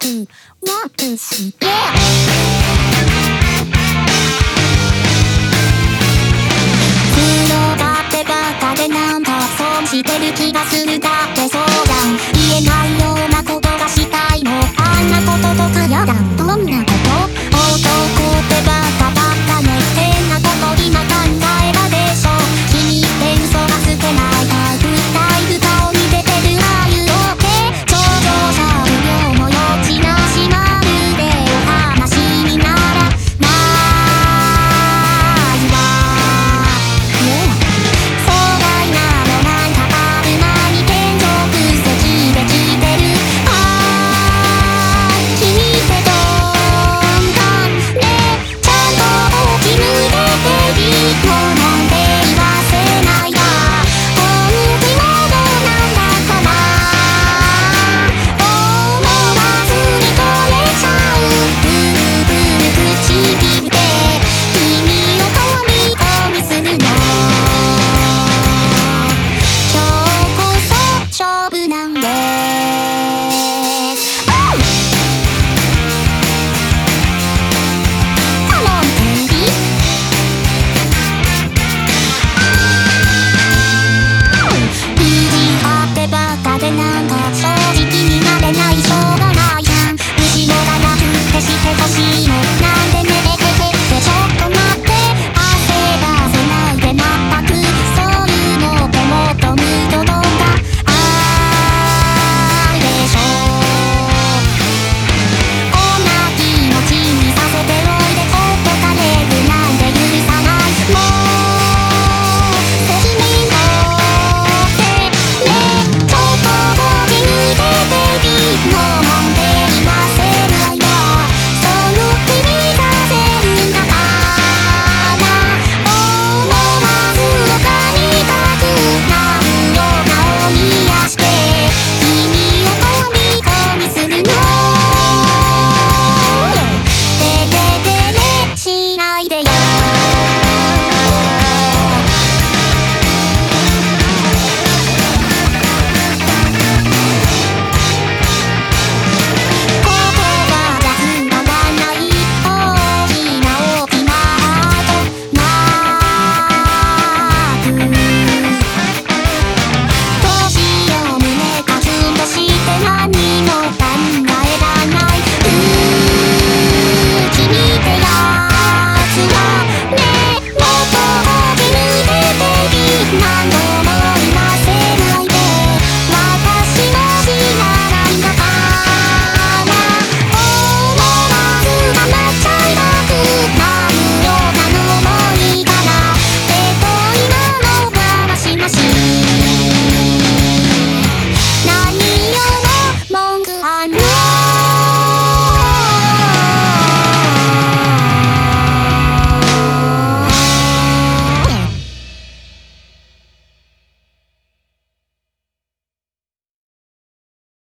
ワンツースリー強がってばっかでなんか損してる気がする。だってそうじゃん。言えないようなことがしたいの。あんなこととかやだ。どんなこと？男ってばっかね。変なこと今考えたでしょ。君って嘘がつけないタイプ。だいぶ顔に出てるああいうオケ。頂上者無料の余地なしまるでお話にならないわ。壮大なのなんかある間に天井空席できてる。あー君ってどんかね。ちゃんと大きむけていいのなんて言わせないわ。本気もどうなんだかな。思わずに取れちゃうブルブル唇で君を恋人にするの。今日こそ勝負なんで